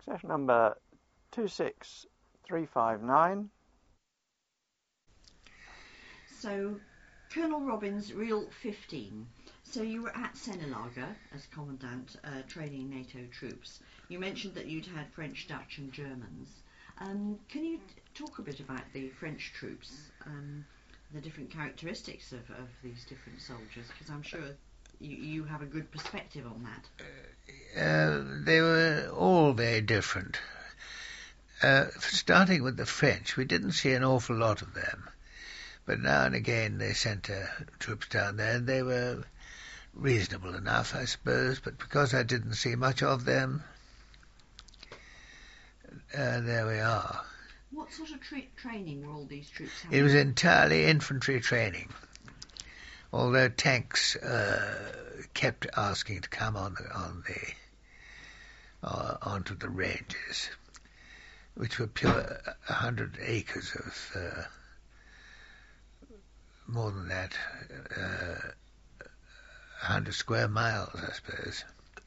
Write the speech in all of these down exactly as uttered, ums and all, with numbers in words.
Session number two six three five nine. So, Colonel Robbins, Reel fifteen. So you were at Sennelager as Commandant, uh, training NATO troops. You mentioned that you'd had French, Dutch and Germans. Um, can you t- talk a bit about the French troops, um, the different characteristics of, of these different soldiers? Because I'm sure you, you have a good perspective on that. Uh, they were all very different. Uh, starting with the French, we didn't see an awful lot of them. But now and again they sent uh, troops down there, and they were reasonable enough, I suppose. But because I didn't see much of them, uh, there we are. What sort of tra- training were all these troops having? It was entirely infantry training, although tanks uh, kept asking to come on the, on the uh, onto the ranges, which were pure a hundred acres of. Uh, more than that, uh, a hundred square miles, I suppose.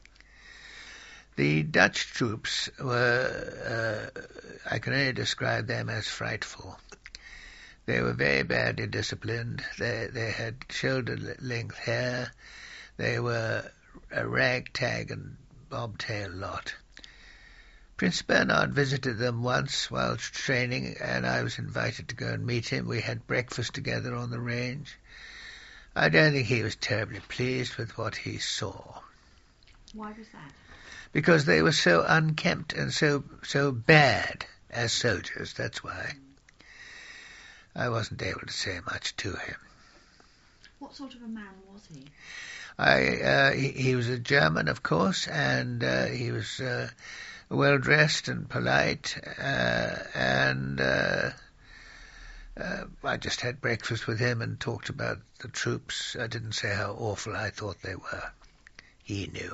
The Dutch troops were, uh, I can only describe them as frightful. They were very badly disciplined. They, they had shoulder-length hair. They were a ragtag and bobtail lot. Prince Bernhard visited them once while training, and I was invited to go and meet him. We had breakfast together on the range. I don't think he was terribly pleased with what he saw. Why was that? Because they were so unkempt and so so bad as soldiers, that's why. I wasn't able to say much to him. What sort of a man was he? I uh, he, he was a German, of course, and uh, he was... Uh, well dressed and polite, uh, and uh, uh, I just had breakfast with him and talked about the troops. I didn't say how awful I thought they were. He knew.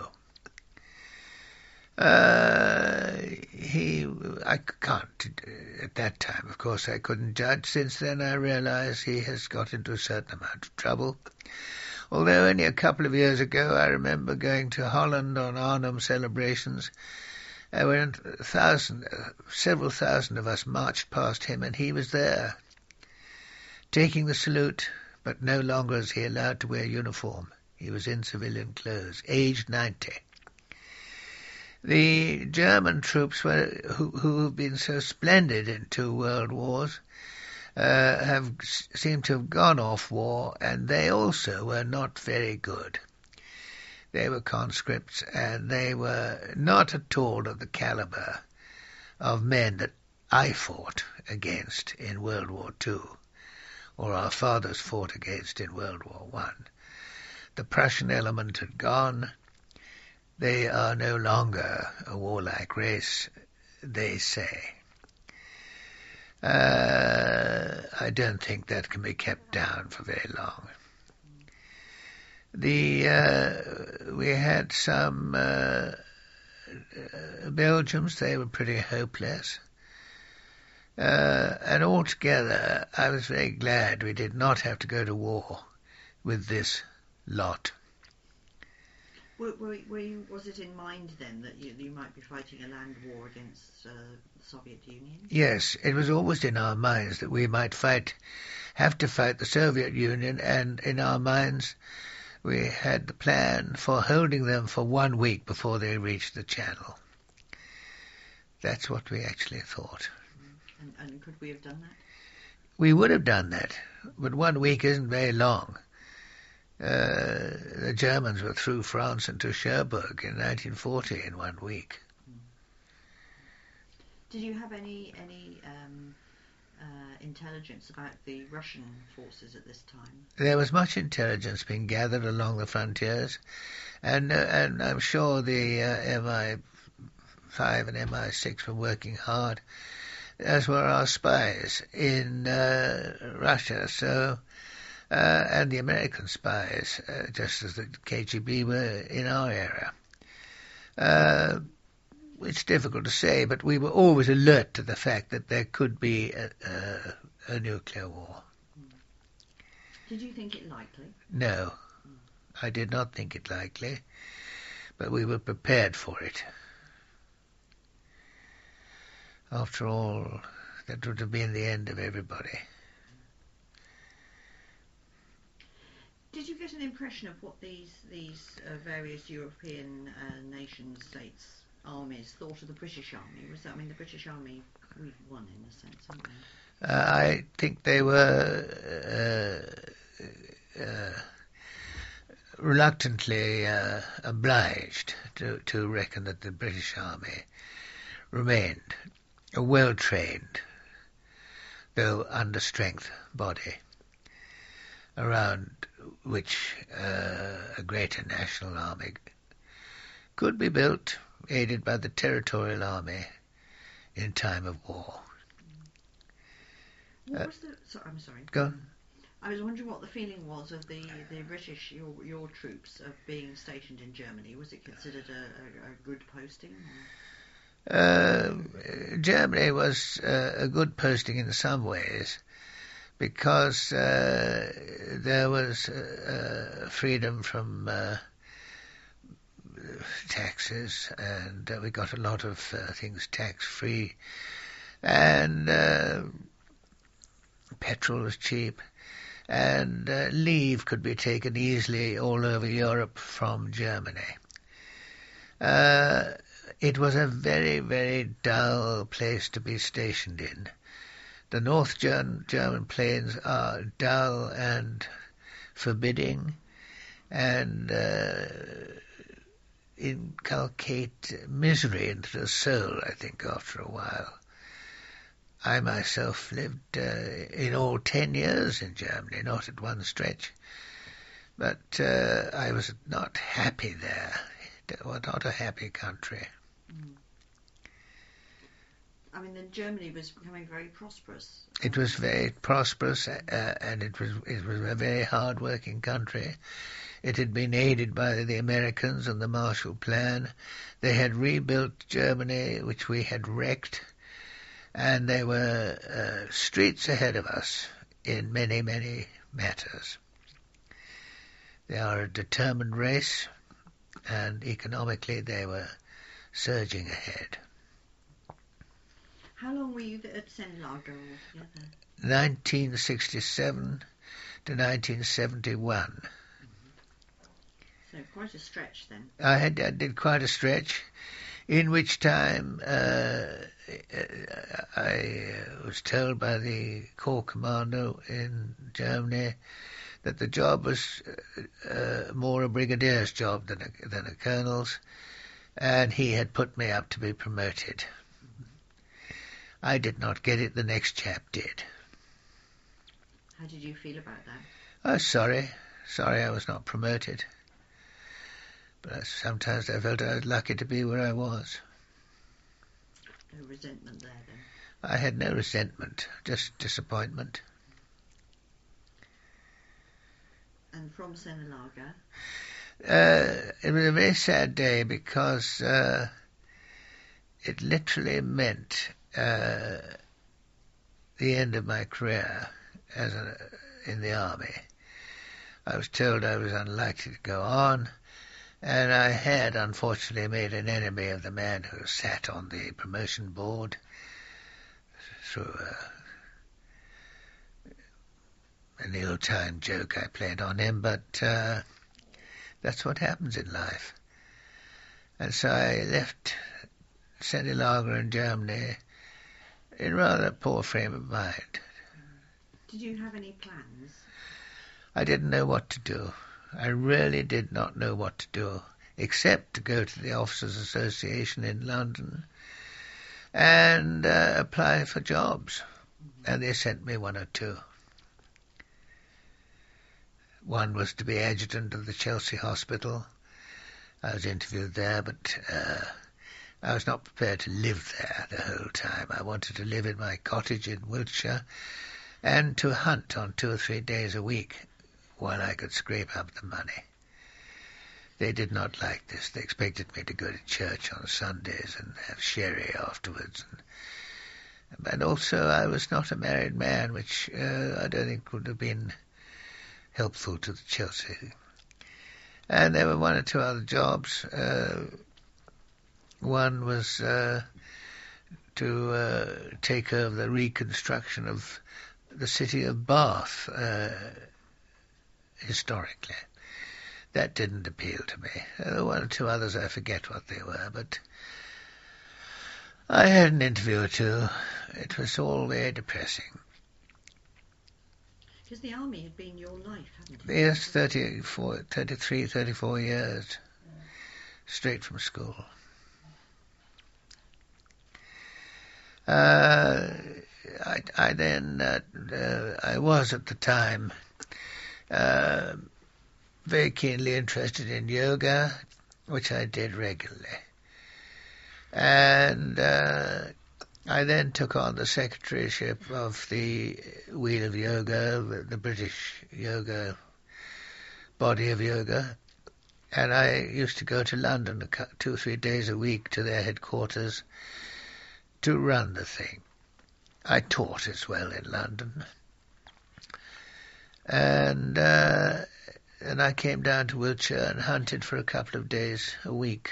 Uh, he, I can't, at that time, of course, I couldn't judge. Since then I realize he has got into a certain amount of trouble. Although only a couple of years ago I remember going to Holland on Arnhem celebrations. Uh, when a thousand, uh, several thousand of us marched past him, and he was there, taking the salute, but no longer is he allowed to wear uniform. He was in civilian clothes, aged ninety. The German troops, were, who, who have been so splendid in two world wars, uh, have seemed to have gone off war, and they also were not very good. They were conscripts, and they were not at all of the caliber of men that I fought against in World War Two, or our fathers fought against in World War One. The Prussian element had gone. They are no longer a warlike race, they say. Uh, I don't think that can be kept down for very long. The uh, we had some uh, uh, Belgians. They were pretty hopeless, uh, and altogether, I was very glad we did not have to go to war with this lot. Were, were, were you, was it in mind then that you, you might be fighting a land war against uh, the Soviet Union? Yes, it was always in our minds that we might fight, have to fight the Soviet Union, and in our minds we had the plan for holding them for one week before they reached the Channel. That's what we actually thought. And, and could we have done that? We would have done that, but one week isn't very long. Uh, the Germans were through France into Cherbourg in nineteen forty in one week. Did you have any any um, uh, intelligence about the Russian forces at this time? There was much intelligence being gathered along the frontiers, and uh, and I'm sure the uh, M I five and M I six were working hard, as were our spies in uh, Russia. So. Uh, and the American spies, uh, just as the K G B were in our era. Uh, it's difficult to say, but we were always alert to the fact that there could be a, a, a nuclear war. Did you think it likely? No, I did not think it likely, but we were prepared for it. After all, that would have been the end of everybody. Did you get an impression of what these these uh, various European uh, nation states armies thought of the British Army? Was that, I mean, the British Army, we've won in a sense, haven't we? Uh, I think they were uh, uh, reluctantly uh, obliged to, to reckon that the British Army remained a well-trained, though under-strength body, around which uh, a greater national army could be built, aided by the territorial army in time of war. What Uh, was the... Sorry, I'm sorry. Go on. I was wondering what the feeling was of the, the British, your, your troops, of being stationed in Germany. Was it considered a, a, a good posting? Or? Uh, Germany was uh, a good posting in some ways, because uh, there was uh, uh, freedom from uh, taxes, and uh, we got a lot of uh, things tax-free, and uh, petrol was cheap, and uh, leave could be taken easily all over Europe from Germany. Uh, it was a very, very dull place to be stationed in. The North German, German plains are dull and forbidding, and uh, inculcate misery into the soul, I think, after a while. I myself lived uh, in all ten years in Germany, not at one stretch, but uh, I was not happy there. It was not a happy country. Mm. I mean, then Germany was becoming very prosperous. It was very prosperous, uh, and it was it was a very hard-working country. It had been aided by the Americans and the Marshall Plan. They had rebuilt Germany, which we had wrecked, and they were uh, streets ahead of us in many, many matters. They are a determined race, and economically they were surging ahead. How long were you at Sennelager altogether? nineteen sixty-seven to nineteen seventy-one. So quite a stretch then. I had I did quite a stretch, in which time uh, I was told by the Corps Commando in Germany that the job was uh, more a brigadier's job than a, than a colonel's, and he had put me up to be promoted. I did not get it, the next chap did. How did you feel about that? I was sorry. Sorry I was not promoted. But sometimes I felt I was lucky to be where I was. No resentment there then? I had no resentment, just disappointment. And from Sennelager? Uh, it was a very sad day because uh, it literally meant uh, the end of my career as a, in the army. I was told I was unlikely to go on, and I had unfortunately made an enemy of the man who sat on the promotion board through a, an ill-timed joke I played on him, but uh, that's what happens in life. And so I left Sennelager in Germany in rather a poor frame of mind. Did you have any plans? I didn't know what to do. I really did not know what to do, except to go to the Officers' Association in London and uh, apply for jobs. Mm-hmm. And they sent me one or two. One was to be adjutant of the Chelsea Hospital. I was interviewed there, but uh, I was not prepared to live there the whole time. I wanted to live in my cottage in Wiltshire and to hunt on two or three days a week while I could scrape up the money. They did not like this. They expected me to go to church on Sundays and have sherry afterwards. And, and also I was not a married man, which uh, I don't think would have been helpful to the Chelsea. And there were one or two other jobs. Uh, one was uh, to uh, take over the reconstruction of the city of Bath uh, historically. That didn't appeal to me. There were one or two others, I forget what they were, but I had an interview or two. It was all very depressing. Because the army had been your life, hadn't it? Yes, thirty-four, thirty-three, thirty-four years, yeah. Straight from school. Uh, I, I then, uh, uh, I was at the time uh, very keenly interested in yoga, which I did regularly. And uh, I then took on the secretaryship of the Wheel of Yoga, the, the British yoga body of yoga. And I used to go to London two or three days a week to their headquarters to run the thing. I taught as well in London. And uh, and I came down to Wiltshire and hunted for a couple of days a week.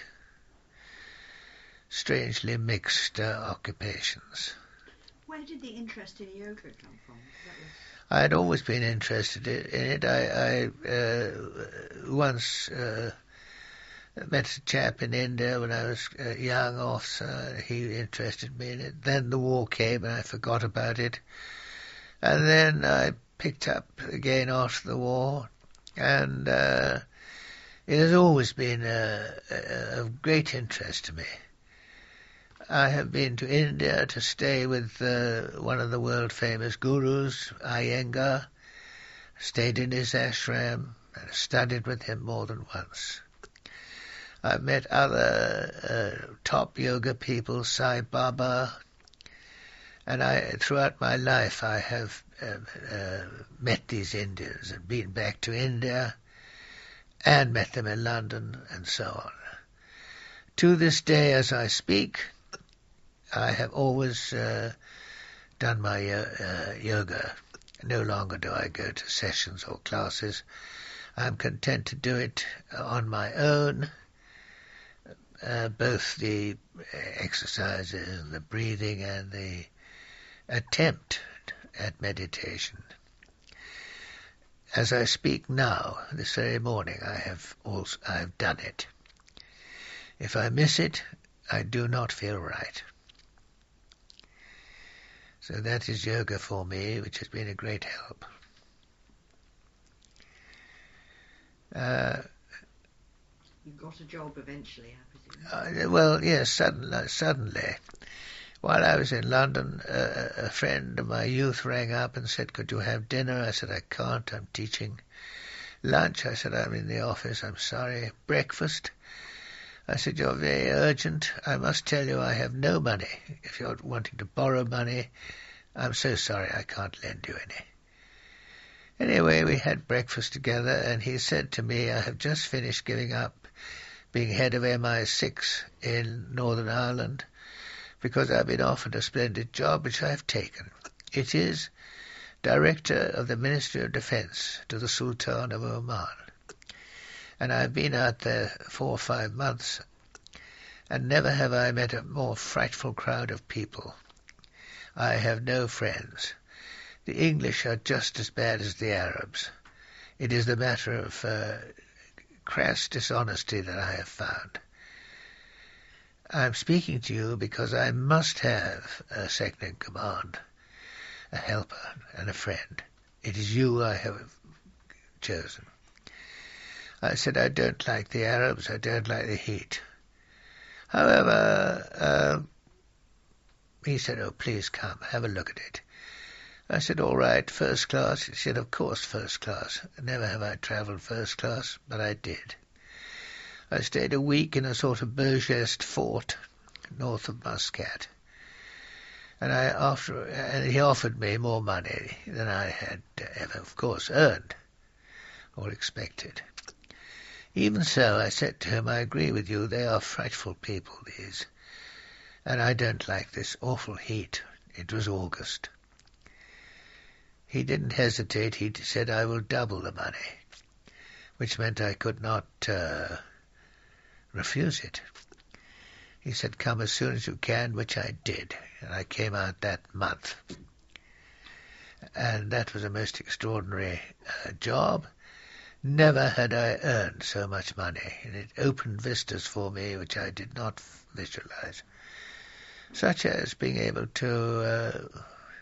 Strangely mixed uh, occupations. Where did the interest in yoga come from? That was... I had always been interested in it. I, I uh, once uh, met a chap in India when I was a young officer. He interested me in it. Then the war came and I forgot about it. And then I picked up again after the war. And uh, it has always been uh, of great interest to me. I have been to India to stay with uh, one of the world-famous gurus, Iyengar, stayed in his ashram, and studied with him more than once. I've met other uh, top yoga people, Sai Baba, and I, throughout my life I have uh, uh, met these Indians and been back to India and met them in London and so on. To this day, as I speak, I have always uh, done my uh, yoga. No longer do I go to sessions or classes. I'm content to do it on my own, uh, both the exercises and the breathing and the attempt at meditation. As I speak now, this very morning, I have also I have done it. If I miss it, I do not feel right. So that is yoga for me, which has been a great help. Uh, you got a job eventually, I presume? Uh, well, yes, suddenly, suddenly. While I was in London, uh, a friend of my youth rang up and said, could you have dinner? I said, I can't, I'm teaching. Lunch, I said, I'm in the office, I'm sorry. Breakfast? I said, you're very urgent. I must tell you I have no money. If you're wanting to borrow money, I'm so sorry I can't lend you any. Anyway, we had breakfast together, and he said to me, I have just finished giving up being head of M I six in Northern Ireland because I've been offered a splendid job which I have taken. It is Director of the Ministry of Defence to the Sultan of Oman. And I've been out there four or five months, and never have I met a more frightful crowd of people. I have no friends. The English are just as bad as the Arabs. It is the matter of uh, crass dishonesty that I have found. I'm speaking to you because I must have a second in command, a helper and a friend. It is you I have chosen. I said, I don't like the Arabs, I don't like the heat. However, uh, he said, oh, please come, have a look at it. I said, all right, first class. He said, of course, first class. Never have I travelled first class, but I did. I stayed a week in a sort of Beaugest fort north of Muscat. And I after and he offered me more money than I had ever, of course, earned or expected. Even so, I said to him, I agree with you, they are frightful people, these. And I don't like this awful heat. It was August. He didn't hesitate. He said, I will double the money, which meant I could not uh, refuse it. He said, come as soon as you can, which I did. and I came out that month. And that was a most extraordinary uh, job. Never had I earned so much money, and it opened vistas for me which I did not visualize, such as being able to uh,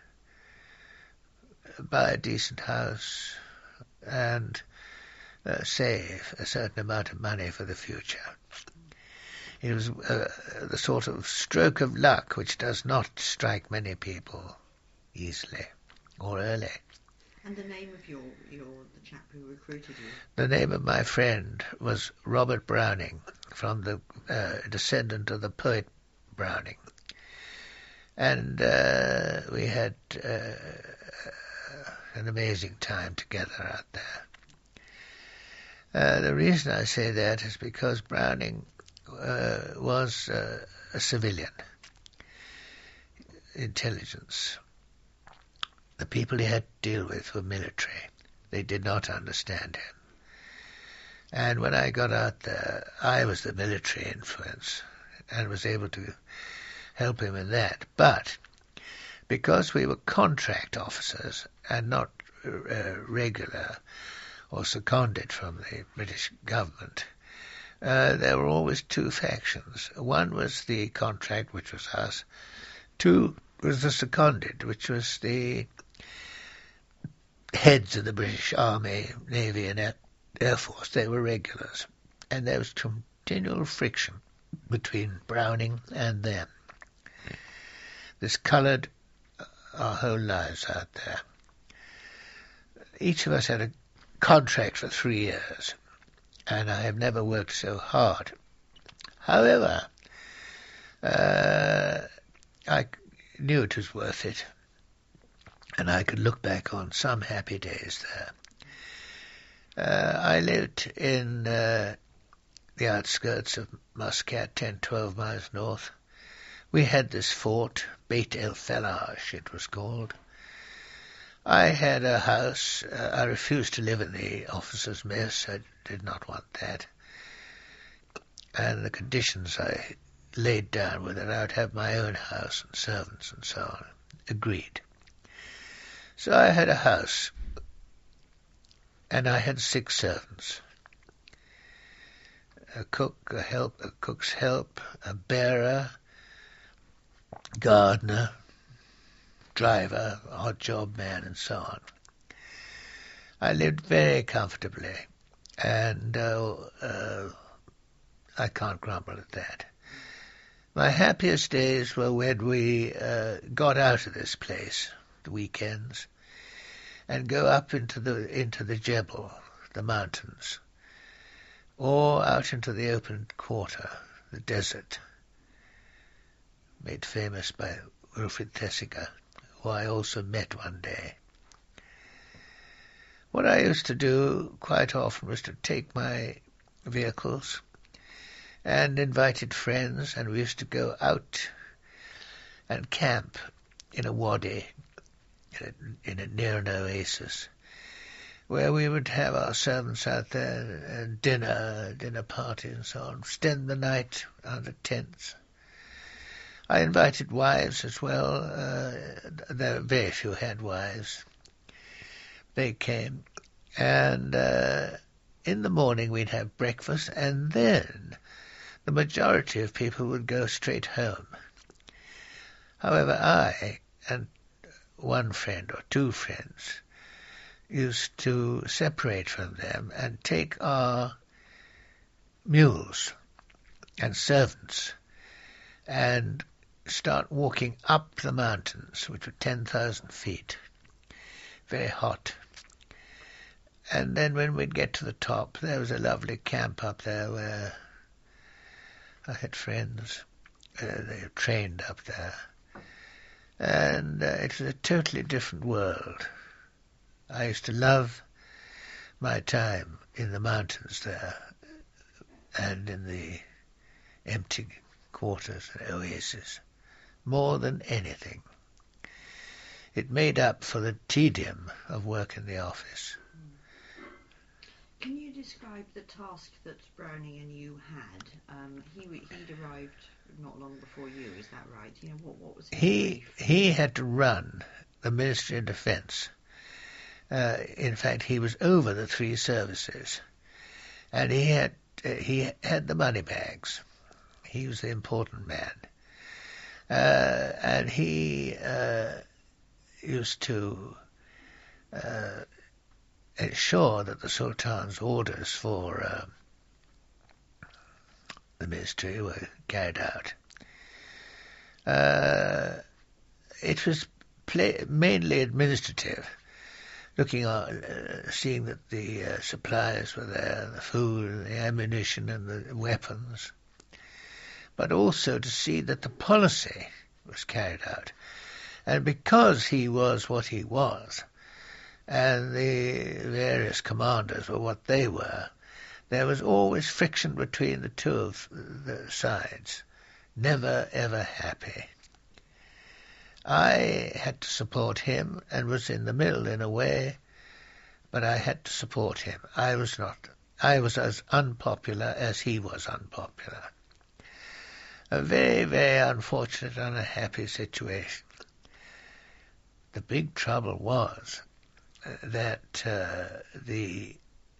buy a decent house and uh, save a certain amount of money for the future. It was uh, the sort of stroke of luck which does not strike many people easily or early. And the name of your, your the chap who recruited you? The name of my friend was Robert Browning, from the uh, descendant of the poet Browning. And uh, we had uh, an amazing time together out there. Uh, the reason I say that is because Browning uh, was uh, a civilian intelligence. The people he had to deal with were military. They did not understand him. And when I got out there, I was the military influence and was able to help him in that. But because we were contract officers and not uh, regular or seconded from the British government, uh, there were always two factions. One was the contract, which was us. Two was the seconded, which was the heads of the British Army, Navy and Air, Air Force. They were regulars. And there was continual friction between Browning and them. This coloured our whole lives out there. Each of us had a contract for three years, and I have never worked so hard. However, uh, I knew it was worth it, and I could look back on some happy days there. Uh, I lived in uh, the outskirts of Muscat, ten, twelve miles north. We had this fort, Beit El Fellage it was called. I had a house. Uh, I refused to live in the officers' mess. I did not want that. And the conditions I laid down were that I would have my own house and servants and so on. Agreed. So I had a house, and I had six servants. A cook, a help, a cook's help, a bearer, gardener, driver, odd job man, and so on. I lived very comfortably, and uh, uh, I can't grumble at that. My happiest days were when we uh, got out of this place, the weekends, and go up into the into the Jebel, the mountains, or out into the open quarter, the desert, made famous by Wilfrid Thesiger, who I also met one day. What I used to do quite often was to take my vehicles and invited friends, and we used to go out and camp in a wadi, in a, in a near an oasis, where we would have our servants out there and dinner, dinner party and so on, spend the night under tents. I invited wives as well. Uh, there were very few had wives. They came, and uh, in the morning we'd have breakfast, and then the majority of people would go straight home. However, I and one friend or two friends used to separate from them and take our mules and servants and start walking up the mountains, which were ten thousand feet, very hot. And then when we'd get to the top, there was a lovely camp up there where I had friends. Uh, they were trained up there. And uh, it was a totally different world. I used to love my time in the mountains there and in the empty quarters and oases more than anything. It made up for the tedium of work in the office. Can you describe the task that Browning and you had? Um, he he'd arrived not long before you, is that right? You know, what what was his He brief? he had to run the Ministry of Defence. Uh, in fact, he was over the three services, and he had uh, he had the money bags. He was the important man, uh, and he uh, used to uh, ensure that the Sultan's orders for uh, the ministry were carried out. Uh, it was play, mainly administrative, looking at, uh, seeing that the uh, supplies were there, the food, the ammunition and the weapons, but also to see that the policy was carried out. And because he was what he was, and the various commanders were what they were, there was always friction between the two of the sides, never ever happy. I had to support him and was in the middle in a way, but I had to support him. I was not. I was as unpopular as he was unpopular. A very, very unfortunate and unhappy situation. The big trouble was that uh, the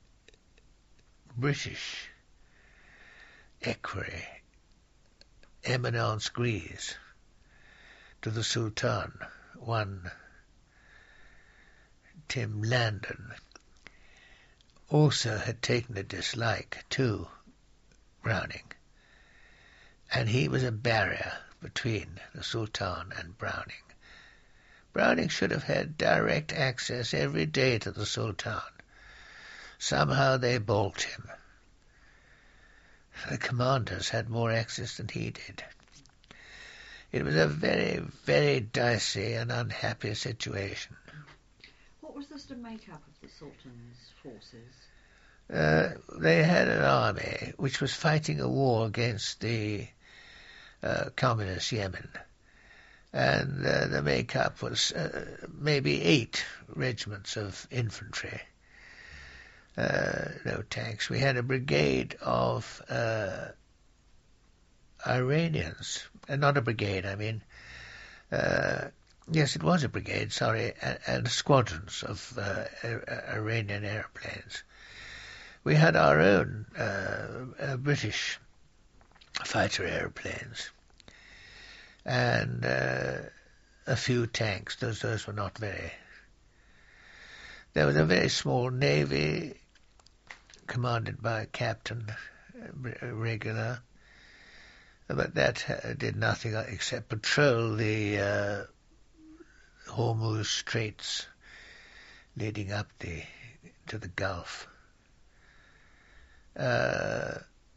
British equerry, Eminence Grise, to the Sultan, one Tim Landon, also had taken a dislike to Browning, and he was a barrier between the Sultan and Browning. Browning should have had direct access every day to the Sultan. Somehow they balked him. The commanders had more access than he did. It was a very, very dicey and unhappy situation. What was the sort of makeup of the Sultan's forces? Uh, they had an army which was fighting a war against the uh, communist Yemen. And uh, the makeup was uh, maybe eight regiments of infantry. Uh, no tanks. We had a brigade of uh, Iranians, uh, not a brigade, I mean, uh, yes, it was a brigade, sorry, and, and squadrons of uh, Iranian airplanes. We had our own uh, uh, British fighter airplanes, and uh, a few tanks. Those those were not very. There was a very small navy commanded by a captain, uh, regular, but that uh, did nothing except patrol the uh, Hormuz Straits leading up the to the Gulf. Uh,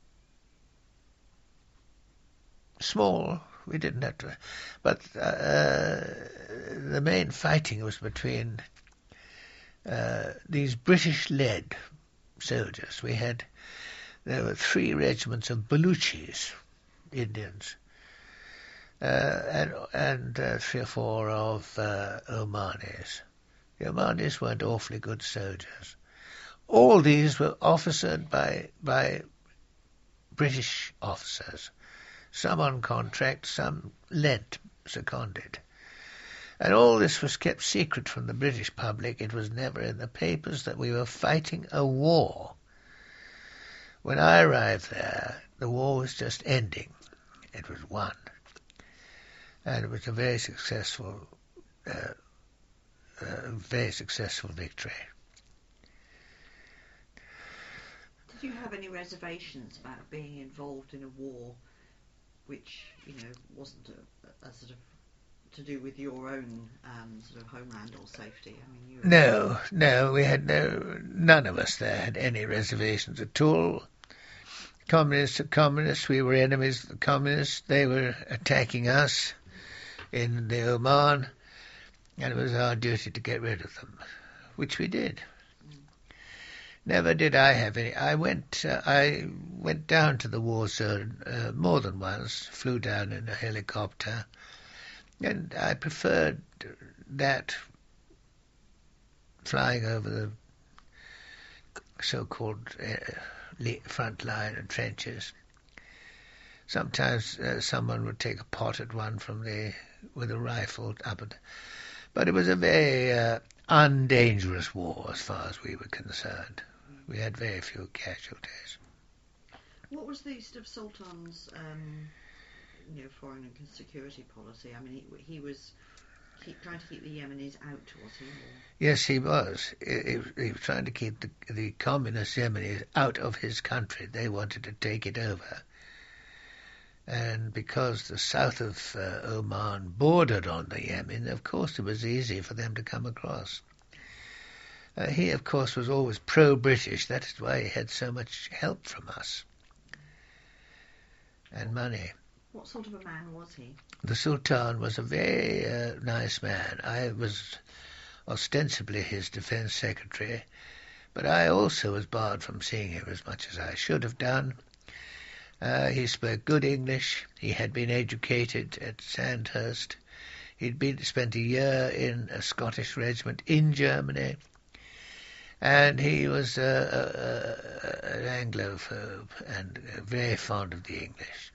small. We didn't have to, but uh, the main fighting was between uh, these British-led soldiers. We had there were three regiments of Baluchis, Indians, uh, and and uh, three or four of uh, Omanis. The Omanis weren't awfully good soldiers. All these were officered by by British officers. Some on contract, some lent, seconded. And all this was kept secret from the British public. It was never in the papers that we were fighting a war. When I arrived there, the war was just ending. It was won. And it was a very successful, uh, uh, very successful victory. Did you have any reservations about being involved in a war which, you know, wasn't a, a sort of to do with your own um, sort of homeland or safety? I mean, you were... No, no, we had no, none of us there had any reservations at all. Communists are communists, we were enemies of the communists, they were attacking us in the Oman, and it was our duty to get rid of them, which we did. Never did I have any. I went. Uh, I went down to the war zone uh, more than once. Flew down in a helicopter, and I preferred that flying over the so-called uh, front line and trenches. Sometimes uh, someone would take a pot at one from the with a rifle up at, but it was a very uh, undangerous war as far as we were concerned. We had very few casualties. What was the East of Sultan's um, you know, foreign and security policy? I mean, he, he was keep, trying to keep the Yemenis out, was he? Or? Yes, he was. He, he, he was trying to keep the, the communist Yemenis out of his country. They wanted to take it over. And because the south of uh, Oman bordered on the Yemen, of course it was easy for them to come across. Uh, he, of course, was always pro-British. That is why he had so much help from us and money. What sort of a man was he? The Sultan was a very uh, nice man. I was ostensibly his defense secretary, but I also was barred from seeing him as much as I should have done. Uh, he spoke good English. He had been educated at Sandhurst. He'd been spent a year in a Scottish regiment in Germany. And he was uh, uh, an Anglophobe and uh, very fond of the English.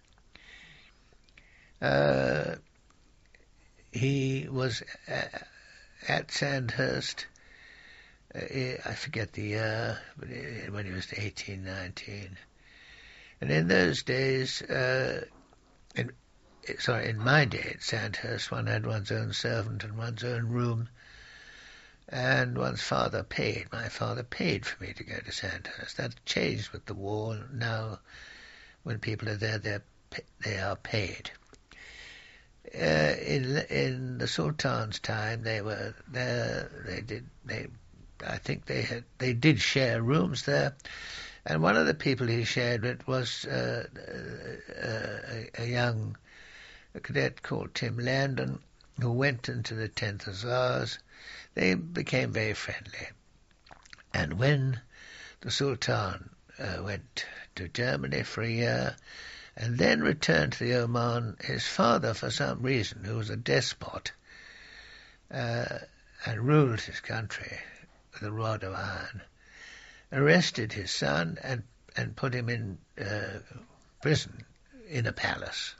Uh, he was uh, at Sandhurst, uh, I forget the year, but when he was eighteen, nineteen. And in those days, uh, in, sorry, in my day at Sandhurst, one had one's own servant and one's own room, and one's father paid. My father paid for me to go to Sandhurst. That changed with the war. Now, when people are there, they're, they are paid. Uh, in in the Sultan's time, they were there. They did. They, I think they had. They did share rooms there. And one of the people he shared with was uh, uh, a, a young a cadet called Tim Landon, who went into the tenth Hussars. They became very friendly. And when the Sultan uh, went to Germany for a year and then returned to the Oman, his father, for some reason, who was a despot, uh, and ruled his country with a rod of iron, arrested his son and, and put him in uh, prison in a palace.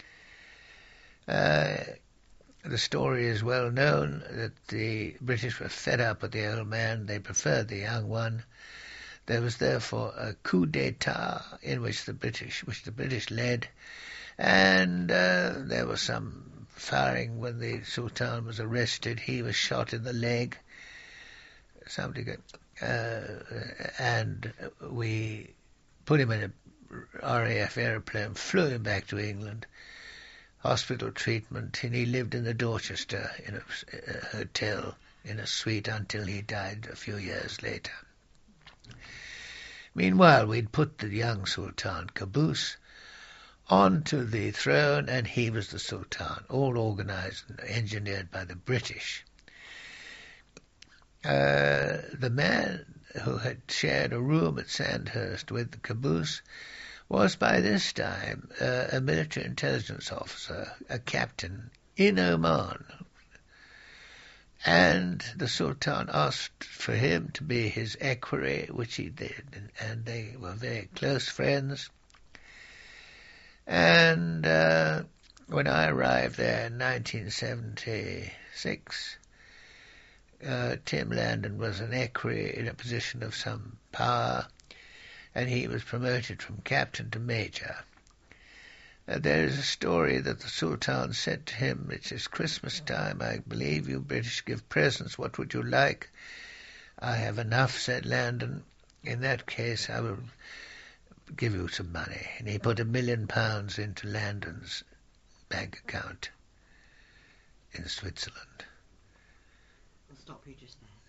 Uh, the story is well known that the British were fed up with the old man. They preferred the young one. There was therefore a coup d'etat in which the British, which the British led, and uh, there was some firing when the Sultan was arrested. He was shot in the leg. Somebody got Uh, and we put him in a R A F aeroplane, flew him back to England, hospital treatment, and he lived in the Dorchester in a, a hotel in a suite until he died a few years later. Meanwhile, we'd put the young Sultan Qaboos onto the throne, and he was the Sultan, all organised and engineered by the British. Uh, the man who had shared a room at Sandhurst with the Qaboos was by this time uh, a military intelligence officer, a captain in Oman. And the Sultan asked for him to be his equerry, which he did, and, and they were very close friends. And uh, when I arrived there in nineteen seventy-six... Uh, Tim Landon was an equerry in a position of some power, and he was promoted from captain to major. Uh, there is a story that the Sultan said to him, "It is Christmas time, I believe you British give presents, what would you like?" "I have enough," said Landon. "In that case I will give you some money." And he put a million pounds into Landon's bank account in Switzerland. I'll stop you just there.